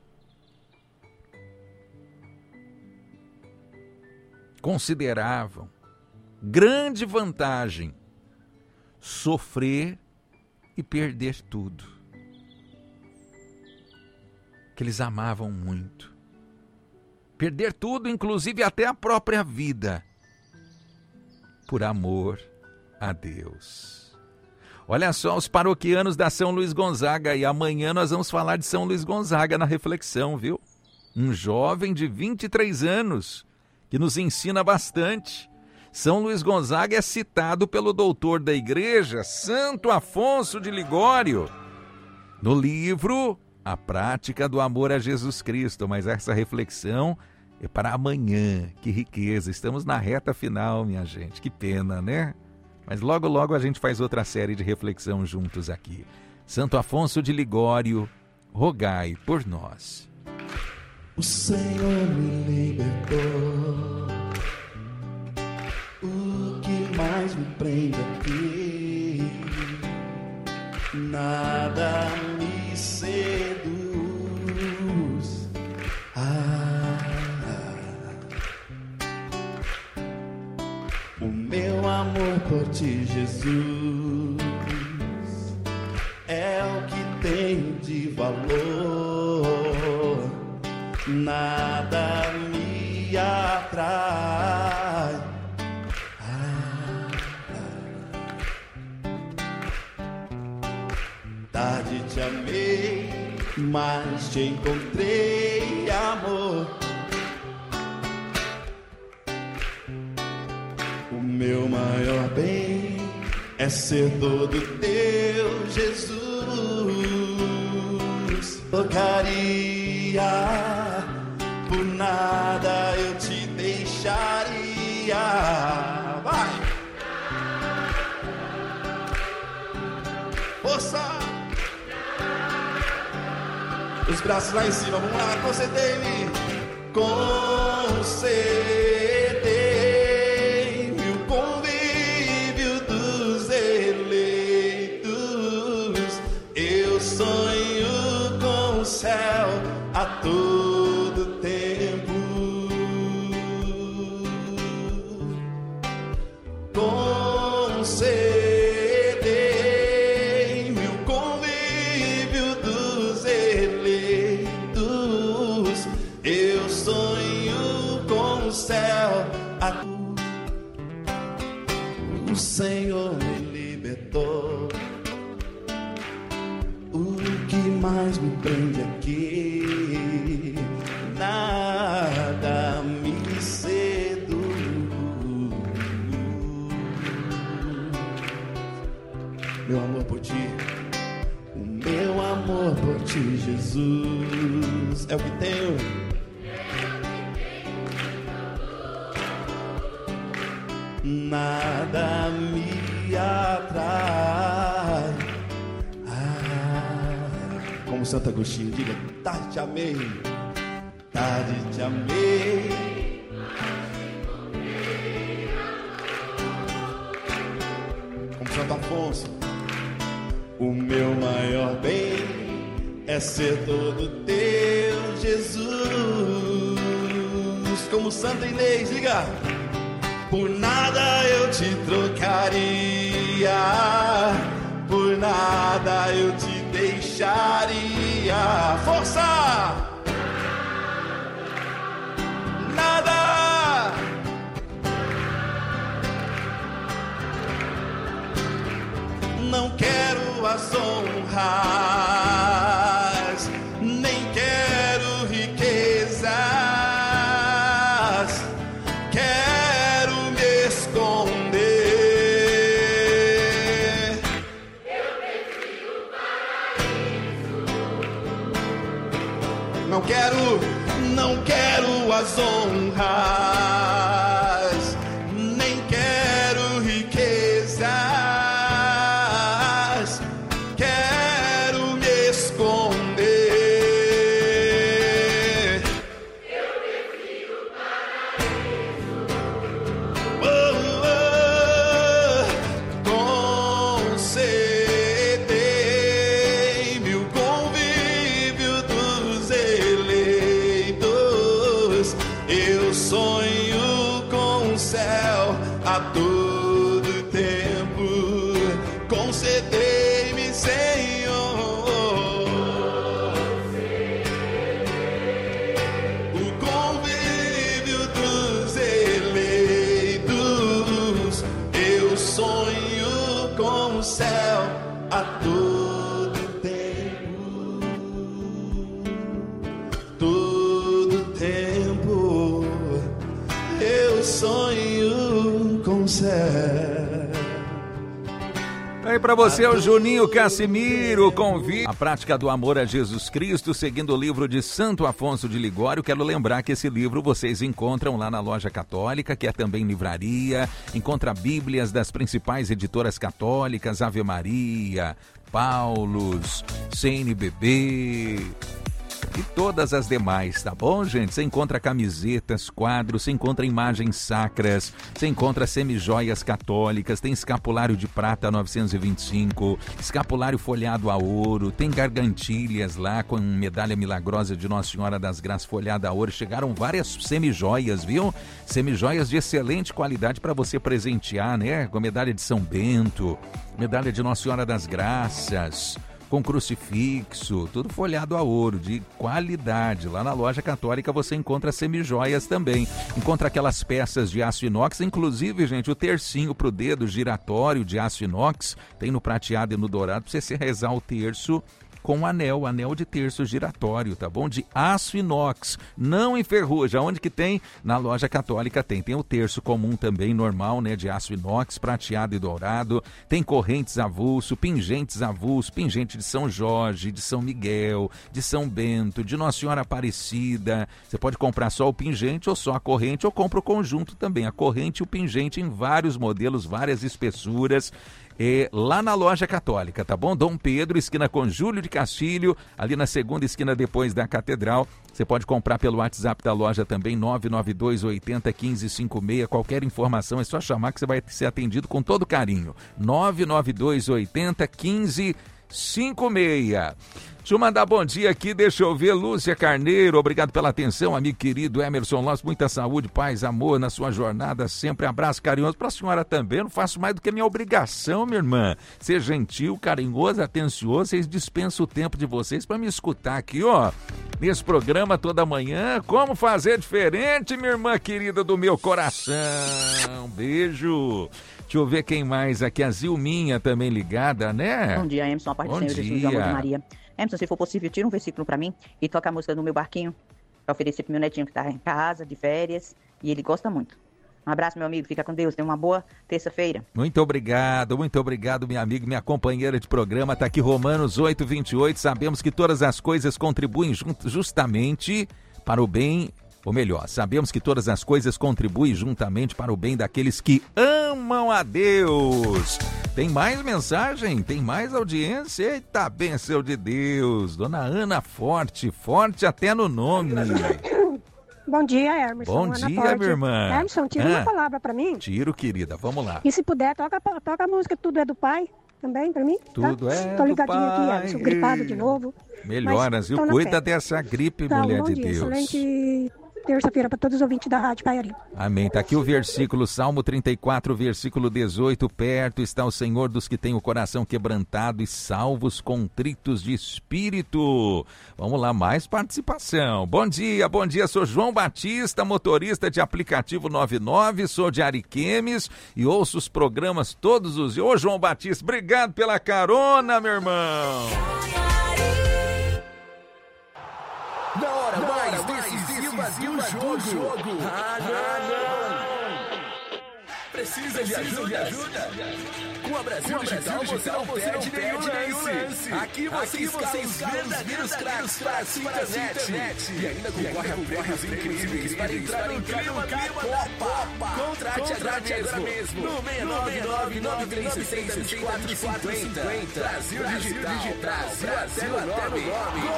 consideravam grande vantagem sofrer e perder tudo. Que eles amavam muito. Perder tudo, inclusive até a própria vida, por amor a Deus. Olha só, os paroquianos da São Luís Gonzaga, e amanhã nós vamos falar de São Luís Gonzaga na reflexão, viu? Um jovem de 23 anos, que nos ensina bastante. São Luís Gonzaga é citado pelo doutor da igreja, Santo Afonso de Ligório, no livro A Prática do Amor a Jesus Cristo. Mas essa reflexão é para amanhã. Que riqueza, estamos na reta final, minha gente, que pena, né? Mas logo, logo a gente faz outra série de reflexão juntos aqui. Santo Afonso de Ligório, rogai por nós. O Senhor me libertou. O que mais me prende aqui? Nada me seduz. O meu amor por ti, Jesus, é o que tem de valor. Nada me atrai. Tarde te amei, mas te encontrei, amor. O meu maior bem é ser todo teu, Jesus. Tocaria, por nada eu te deixaria. Vai! Força! Os braços lá em cima, vamos lá, concedei-me. Concedei-me o convívio dos eleitos. Eu sonho com o céu a todo tempo. Concedei-me o convívio dos eleitos. Eu sonho com o céu a... O Senhor me libertou. O que mais me prende aqui? Nada me seduz. Meu amor por ti, o meu amor por ti, Jesus, é o que tenho. Nada me atrai. Como Santo Agostinho, diga, tarde te amei, tarde te amei. Como Santo Afonso, o meu maior bem é ser todo teu, Jesus. Como Santa Inês, diga: por nada eu te trocaria, por nada eu te deixaria. Força! Nada! Não quero as honras, nem quero riquezas, quero me esconder. Eu prefiro o paraíso. Não quero as honras, nem quero riquezas, quero me esconder. Eu prefiro o paraíso. Concedei-me o convívio dos eleitos. Eu sonho com o céu a todo tempo. Concedei-me, Senhor, o convívio dos eleitos. Eu sonho com o céu a todo tempo. Todo tempo eu sonho com o céu. Aí pra você é o Juninho Cassimiro, convite. A prática do amor a Jesus Cristo, seguindo o livro de Santo Afonso de Ligório. Quero lembrar que esse livro vocês encontram lá na Loja Católica, que é também livraria. Encontra bíblias das principais editoras católicas, Ave Maria, Paulus, CNBB e todas as demais, tá bom, gente? Você encontra camisetas, quadros, você encontra imagens sacras, você encontra semijoias católicas, tem escapulário de prata 925, escapulário folhado a ouro, tem gargantilhas lá com medalha milagrosa de Nossa Senhora das Graças folhada a ouro. Chegaram várias semijoias, viu? Semijoias de excelente qualidade para você presentear, né? Com medalha de São Bento, medalha de Nossa Senhora das Graças, com crucifixo, tudo folhado a ouro, de qualidade. Lá na Loja Católica você encontra semijoias também. Encontra aquelas peças de aço inox, inclusive, gente, o tercinho pro dedo giratório de aço inox, tem no prateado e no dourado, pra você rezar o terço com anel de terço giratório, tá bom? De aço inox, não enferruja. Onde que tem? Na Loja Católica tem. Tem o terço comum também, normal, né? De aço inox, prateado e dourado. Tem correntes avulso, pingentes avulso, pingente de São Jorge, de São Miguel, de São Bento, de Nossa Senhora Aparecida. Você pode comprar só o pingente ou só a corrente, ou compra o conjunto também, a corrente e o pingente em vários modelos, várias espessuras. Lá na Loja Católica, tá bom? Dom Pedro, esquina com Júlio de Castilho, ali na segunda esquina depois da Catedral. Você pode comprar pelo WhatsApp da loja também, 992 80 1556. Qualquer informação é só chamar que você vai ser atendido com todo carinho. 992 80 1556. Deixa eu mandar bom dia aqui, deixa eu ver, Lúcia Carneiro, obrigado pela atenção, amigo querido Emerson Lopes, muita saúde, paz, amor na sua jornada, sempre abraço carinhoso para a senhora também, não faço mais do que minha obrigação, minha irmã, ser gentil, carinhoso, atencioso, vocês dispensam o tempo de vocês para me escutar aqui, ó, nesse programa toda manhã, como fazer diferente, minha irmã querida do meu coração, beijo. Deixa eu ver quem mais aqui, a Zilminha também ligada, né? Bom dia, Emerson, a paz do Senhor Jesus, do amor de Maria. Emerson, se for possível, tira um versículo pra mim e toca a música do meu barquinho pra oferecer pro meu netinho que tá em casa, de férias, e ele gosta muito. Um abraço, meu amigo, fica com Deus, tenha uma boa terça-feira. Muito obrigado, minha amiga, minha companheira de programa, tá aqui Romanos 8:28, sabemos que todas as coisas contribuem justamente para o bem, ou melhor, sabemos que todas as coisas contribuem juntamente para o bem daqueles que amam a Deus. Tem mais mensagem? Tem mais audiência? Eita, bênção de Deus. Dona Ana Forte, forte até no nome. Bom dia, Emerson. Bom dia, minha irmã. Emerson, tira uma palavra pra mim. Tiro, querida. Vamos lá. E se puder, toca a música Tudo é do Pai também pra mim. Tudo é Tô do ligadinha Pai. aqui, Emerson. Gripado de novo. Melhoras, viu? Cuida dessa gripe, mulher de Deus. Excelente terça-feira para todos os ouvintes da Rádio Caiari. Amém. Tá aqui o versículo, Salmo 34, versículo 18. Perto está o Senhor dos que têm o coração quebrantado e salvos contritos de espírito. Vamos lá, mais participação. Bom dia, sou João Batista, motorista de aplicativo 99, sou de Ariquemes e ouço os programas todos os dias. Ô, João Batista, obrigado pela carona, meu irmão. Na hora mais decisiva do jogo. Precisa de ajuda? Com a Brasil Digital você não perde nenhum lance. Aqui você escala os verdadeiros craques para a sua internet. E ainda concorre a prêmios incríveis para entrar no clima Copa. Contrate agora mesmo. No 699-9366-2450. Brasil Digital. Brasil até no nome.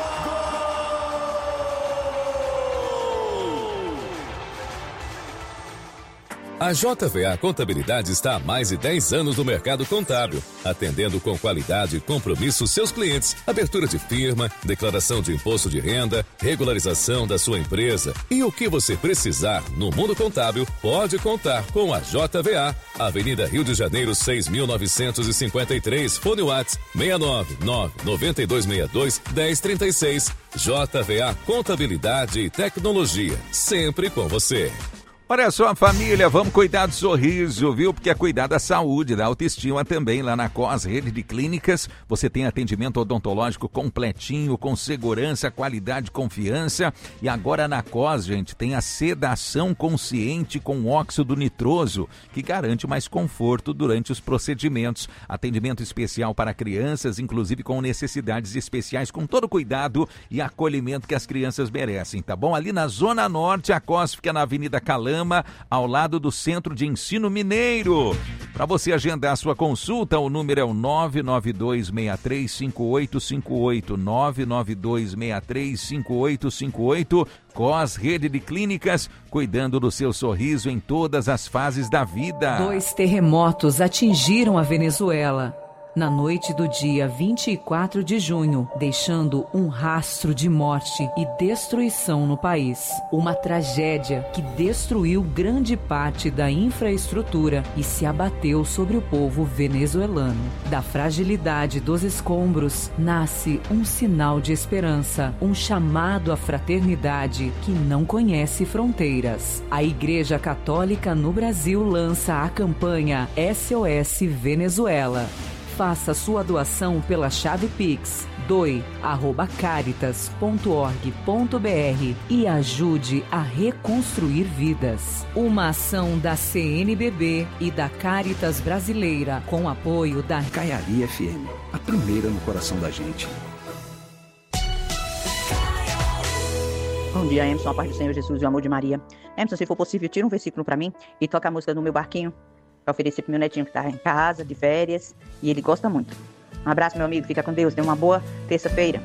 A JVA Contabilidade está há mais de 10 anos no mercado contábil, atendendo com qualidade e compromisso seus clientes. Abertura de firma, declaração de imposto de renda, regularização da sua empresa e o que você precisar no mundo contábil, pode contar com a JVA. Avenida Rio de Janeiro, 6.953, fone WhatsApp 699-9262-1036. JVA Contabilidade e Tecnologia, sempre com você. Olha só, família, vamos cuidar do sorriso, viu? Porque é cuidar da saúde, da autoestima também. Lá na COS, rede de clínicas, você tem atendimento odontológico completinho, com segurança, qualidade, confiança. E agora na COS, gente, tem a sedação consciente com óxido nitroso, que garante mais conforto durante os procedimentos. Atendimento especial para crianças, inclusive com necessidades especiais, com todo o cuidado e acolhimento que as crianças merecem, tá bom? Ali na Zona Norte, a COS fica na Avenida Calama, ao lado do Centro de Ensino Mineiro. Para você agendar a sua consulta, o número é o 992635858, 992635858. COS, rede de clínicas, cuidando do seu sorriso em todas as fases da vida. 2 terremotos atingiram a Venezuela na noite do dia 24 de junho, deixando um rastro de morte e destruição no país. Uma tragédia que destruiu grande parte da infraestrutura e se abateu sobre o povo venezuelano. Da fragilidade dos escombros nasce um sinal de esperança, um chamado à fraternidade que não conhece fronteiras. A Igreja Católica no Brasil lança a campanha SOS Venezuela. Faça sua doação pela chave Pix, doe@caritas.org.br e ajude a reconstruir vidas. Uma ação da CNBB e da Caritas Brasileira, com apoio da Caiari FM, a primeira no coração da gente. Bom dia, Emerson, a paz do Senhor Jesus e o amor de Maria. Emerson, se for possível, tira um versículo para mim e toca a música do meu barquinho, para oferecer pro meu netinho que tá em casa, de férias, e ele gosta muito. Um abraço, meu amigo, fica com Deus, tenha uma boa terça-feira.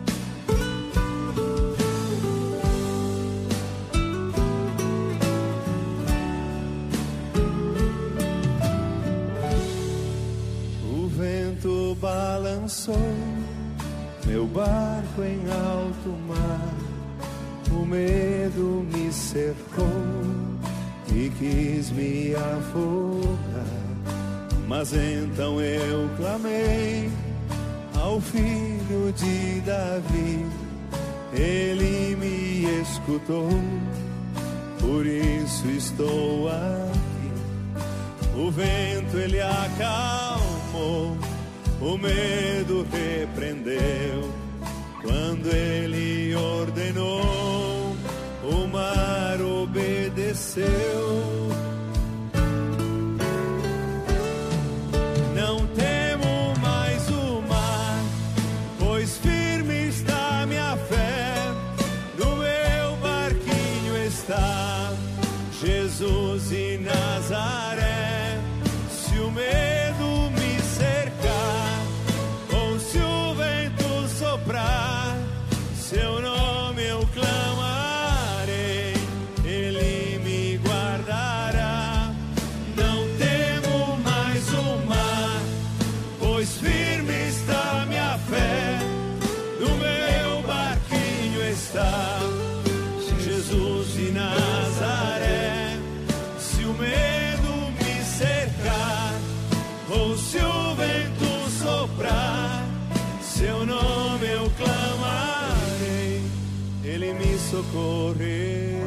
O vento balançou meu barco em alto mar, o medo me cercou e quis me afogar, mas então eu clamei ao filho de Davi, ele me escutou, por isso estou aqui. O vento ele acalmou, o medo repreendeu, quando ele ordenou, o mar obedeceu. Não temo mais o mar, pois firme está minha fé. No meu barquinho está Jesus e Nazaré. Se o medo me cercar, ou se o vento soprar, seu nome eu clamarei. correr.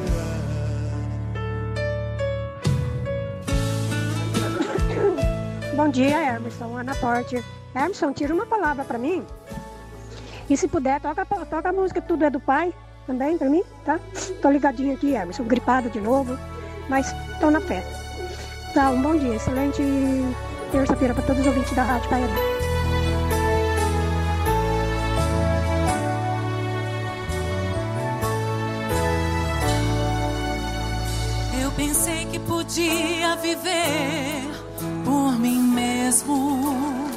Bom dia, Emerson, Ana Porter. Emerson, tira uma palavra pra mim. E se puder, toca a música Tudo é do Pai também pra mim, tá? Tô ligadinho aqui, Emerson, gripada de novo, mas tô na fé. Tá, um bom dia, excelente terça-feira pra todos os ouvintes da Rádio Caiari. Eu pensei que podia viver por mim mesmo.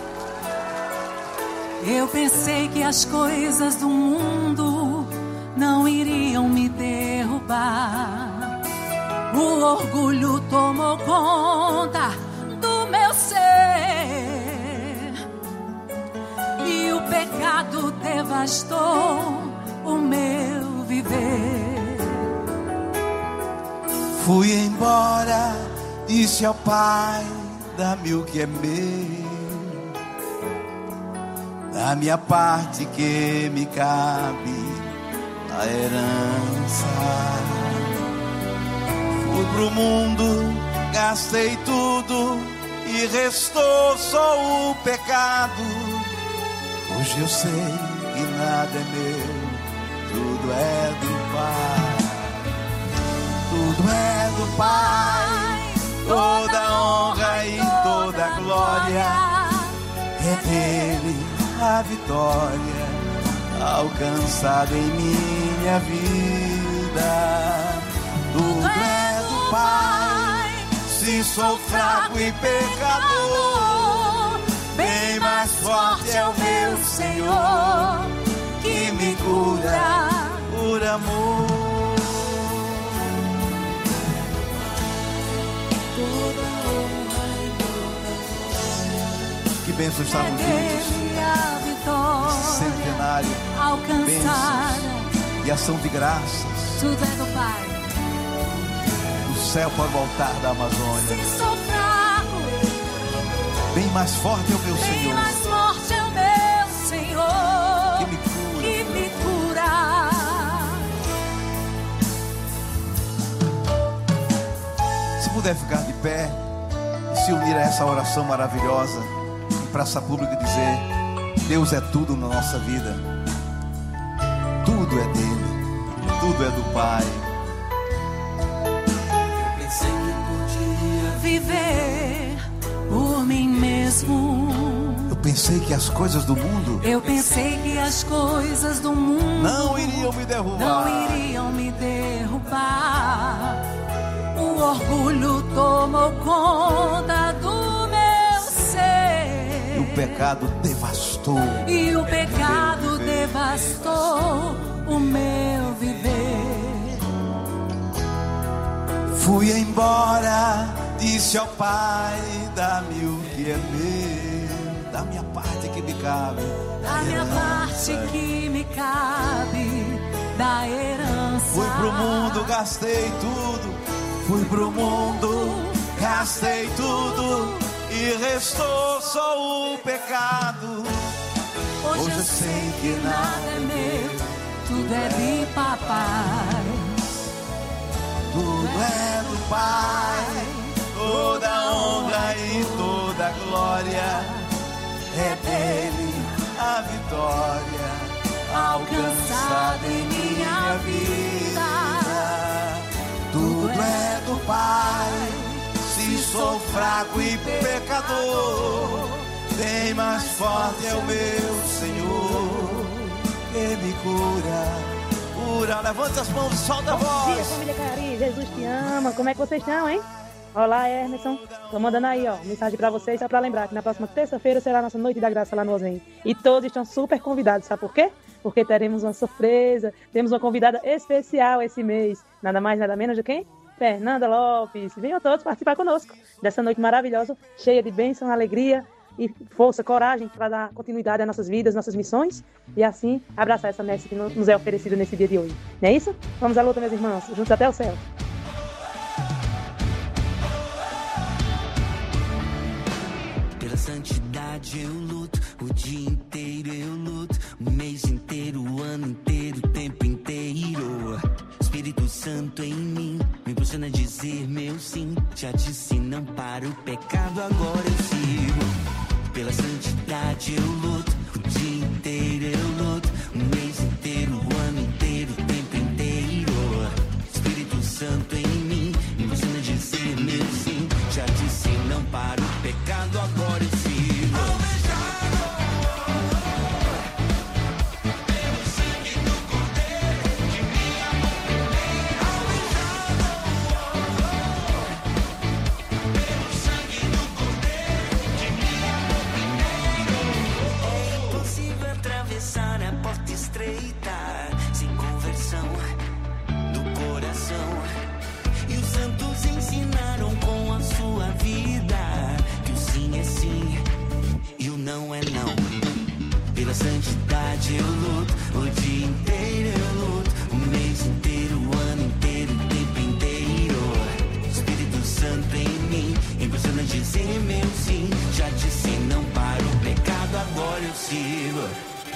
Eu pensei que as coisas do mundo não iriam me derrubar. O orgulho tomou conta do meu ser e o pecado devastou o meu viver. Fui embora, disse ao Pai, dá-me o que é meu, da minha parte que me cabe a herança. Fui pro mundo, gastei tudo e restou só o pecado. Hoje eu sei que nada é meu, tudo é do Pai. Tudo é do Pai, toda honra e toda glória é dele a vitória alcançada em minha vida. Tudo é do Pai, se sou fraco e pecador, bem mais forte é o meu Senhor que me cura por amor. Que bênção estarmos juntos. Centenário, bênçãos e ação de graças. Tudo é do Pai. Do céu para o altar da Amazônia. Se sou fraco, bem mais forte é o meu bem Senhor. mais forte é o meu Senhor que me cura. Que me cura. Se puder ficar de pé e se unir a essa oração maravilhosa em praça pública, dizer: Deus é tudo na nossa vida, tudo é dele, tudo é do Pai. Eu pensei que podia viver por mim mesmo. Eu pensei que as coisas do mundo, eu pensei que as coisas do mundo não iriam me derrubar. Não iriam me derrubar. O orgulho tomou conta do meu ser. E o pecado devastou. E o pecado devastou o meu viver. Fui embora, disse ao Pai, dá-me o que é meu, da minha parte que me cabe, da minha parte que me cabe, da herança. Fui pro mundo, gastei tudo. Fui pro mundo, gastei tudo e restou só o pecado. Hoje eu sei que nada é meu, tudo é de papai. Tudo é do Pai, toda honra e toda glória é dele a vitória alcançada em minha vida. Tudo é do Pai, se sou fraco e pecador, bem mais forte é o meu Senhor que me cura. Levante as mãos e solta a voz. Bom dia, família Caiari, Jesus te ama. Como é que vocês estão, hein? Olá, Emerson. Tô mandando aí, ó, mensagem pra vocês, só pra lembrar que na próxima terça-feira será a nossa Noite da Graça lá no Ozen. E todos estão super convidados, sabe por quê? Porque teremos uma surpresa, temos uma convidada especial esse mês. Nada mais, nada menos de quem? Fernanda Lopes. Venham todos participar conosco dessa noite maravilhosa, cheia de bênção, alegria e força, coragem para dar continuidade às nossas vidas, nossas missões e assim abraçar essa messe que nos é oferecida nesse dia de hoje. Não é isso? Vamos à luta, meus irmãos, juntos até o céu. Pela santidade eu luto, o dia inteiro eu luto, o mês inteiro, o ano inteiro, o tempo inteiro. dizer meu sim. Já disse não para o pecado, agora eu sigo. Pela santidade eu luto, o dia inteiro eu luto, o mês inteiro, o ano inteiro, o tempo inteiro. Espírito Santo em mim, me ensina a dizer meu sim. Já disse não para o pecado, agora eu sigo. Sem conversão no coração. E os santos ensinaram com a sua vida que o sim é sim e o não é não. Pela santidade eu luto, o dia inteiro eu luto, o mês inteiro, o ano inteiro, o tempo inteiro. Espírito Santo em mim, impressiona dizer meu sim. Já disse não para o pecado, agora eu sigo.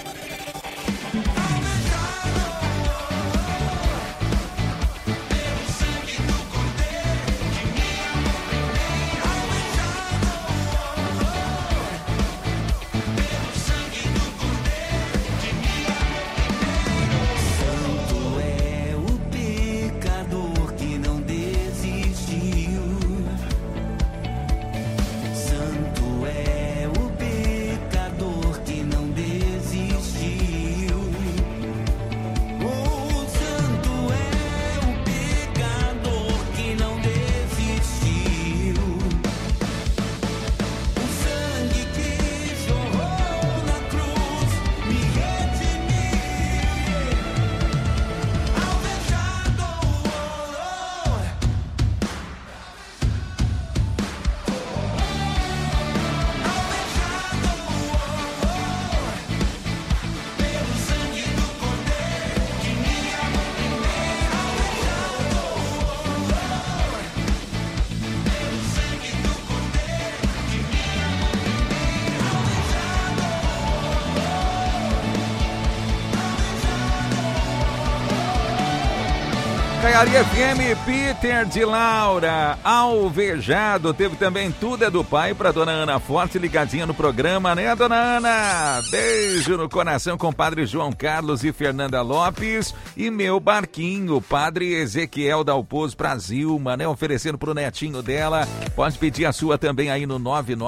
Caiari FM, Peter de Laura, Alvejado, teve também Tudo é do Pai para dona Ana Forte, ligadinha no programa, né, dona Ana? Beijo no coração com Padre João Carlos e Fernanda Lopes e Meu Barquinho, Padre Ezequiel Dalpozo pra Zilma, né, oferecendo pro netinho dela. Pode pedir a sua também aí no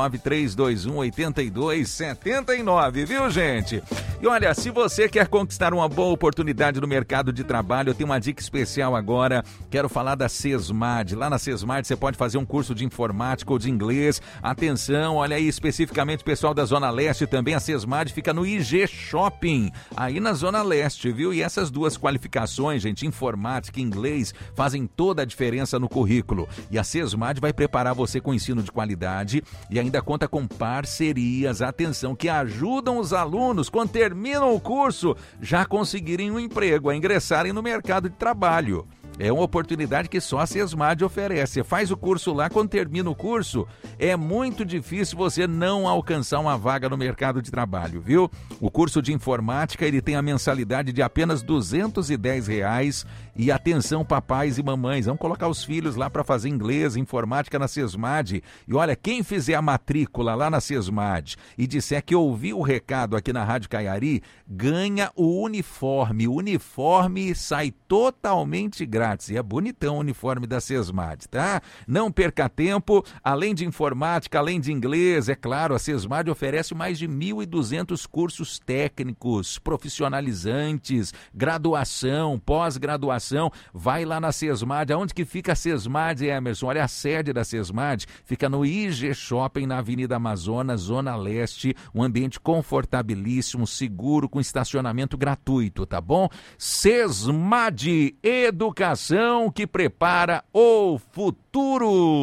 993218279, viu, gente? E olha, se você quer conquistar uma boa oportunidade no mercado de trabalho, eu tenho uma dica especial agora. Quero falar da Sesmad. Lá na Sesmad você pode fazer um curso de informática ou de inglês. Atenção, olha aí, especificamente o pessoal da Zona Leste também. A Sesmad fica no IG Shopping, aí na Zona Leste, viu? E essas duas qualificações, gente, informática e inglês, fazem toda a diferença no currículo. E a Sesmad vai preparar você com ensino de qualidade e ainda conta com parcerias, atenção, que ajudam os alunos, quando terminam o curso, já conseguirem um emprego, a ingressarem no mercado de trabalho. É uma oportunidade que só a Sesmad oferece. Você faz o curso lá, quando termina o curso, é muito difícil você não alcançar uma vaga no mercado de trabalho, viu? O curso de informática, ele tem a mensalidade de apenas R$210. E atenção, papais e mamães, vamos colocar os filhos lá para fazer inglês, informática na Sesmad. E olha, quem fizer a matrícula lá na Sesmad e disser que ouviu o recado aqui na Rádio Caiari, ganha o uniforme. O uniforme sai totalmente grátis. E é bonitão o uniforme da Sesmad, tá? Não perca tempo. Além de informática, além de inglês, é claro, a Sesmad oferece mais de 1.200 cursos técnicos, profissionalizantes, graduação, pós-graduação. Vai lá na Sesmad. Aonde que fica a Sesmad, Emerson? Olha, a sede da Sesmad fica no IG Shopping, na Avenida Amazonas, Zona Leste. Um ambiente confortabilíssimo, seguro, com estacionamento gratuito, tá bom? Sesmad, educação que prepara o futuro.